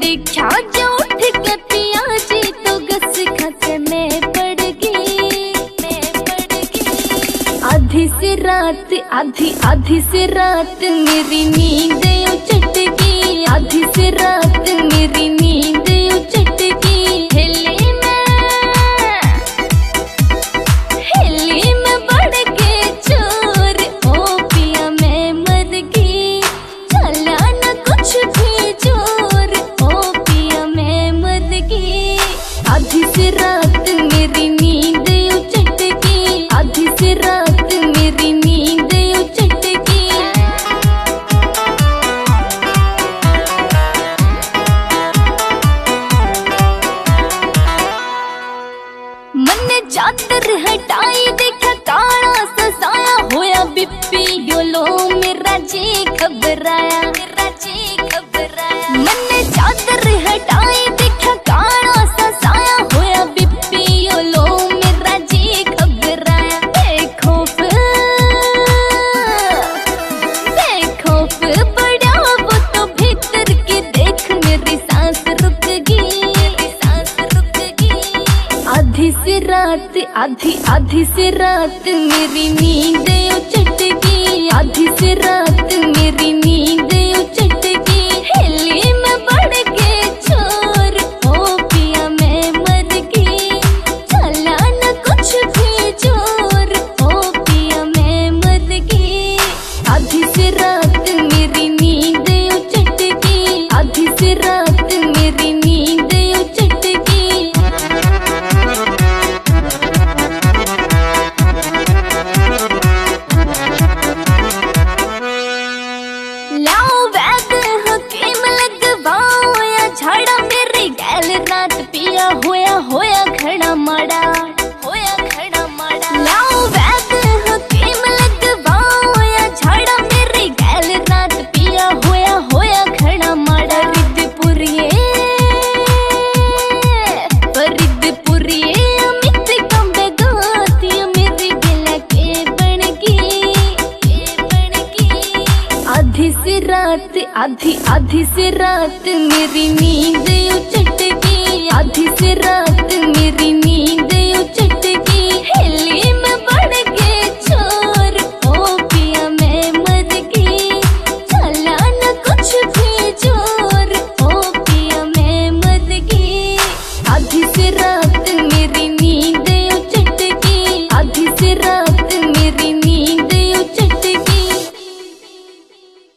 देखा जो उठ के पिया जी तो गस खस में पड़ गई। आधी से रात मेरी नींद उचट गई। आधी से रात मेरी नींद उचट गई। हेली में बढ़ के चोर ओ पिया मैं मर गई। चला न कुछ भी जोर ओ पिया मैं मर गई। आधी से रात मेरी नींद उचट गई। आधी से रात मेरी नींद उचट गई। मन चादर हटाई देखा काला ससाया होया बिप्पी योलो मेरा जी घबराया। मन चादर हटाई देखा काला ससाया होया बिप्पी योलो मेरा जी घबराया। बेखौफ बड़ा वो तो भीतर की देख मेरी सांस रुक गई। आधी से रात मेरी नींद उचट गई। आधी से रात मेरी नींद उचट गई। हेली में बढ़ के चोर ओ पिया मैं मर गई। चला न कुछ भी जोर ओ पिया मैं मर गई। आधी से रात मेरी नींद उचट गई। आधी से रात मेरी नींद उचट गई। लाओ वैद हकीम लगवाओ या झाड़ा मेरी गैल रात पिया होया खड़ा माड़ा। लाओ वैद हकीम लगवाओ या झाड़ा मेरी गैल रात पिया होया खड़ा माड़ा। फरीदपुरिये अमित कंबे गाती मेरी गला के बन गई। आधी से रात मेरी नींद उचट गई। आधी से रात मेरी